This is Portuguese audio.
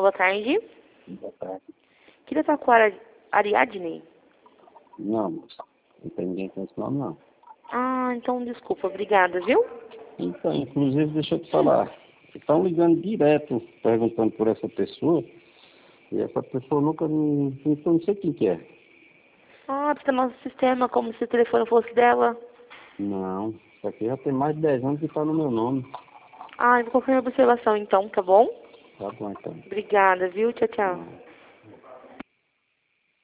boa tarde. Boa tarde. Queria estar com a Ariadne. Não, moça. Não tem ninguém com esse nome, não. Ah, então desculpa, obrigada, viu? Então, inclusive, deixa eu te falar. Estão ligando direto, perguntando por essa pessoa, e essa pessoa nunca me... Então, não sei quem que é. Ah, está no nosso sistema, como se o telefone fosse dela. Não, isso aqui já tem mais de 10 anos que está no meu nome. Ah, eu vou colocar em observação então, tá bom? Tá bom, então. Obrigada, viu? Tchau, tchau. Não.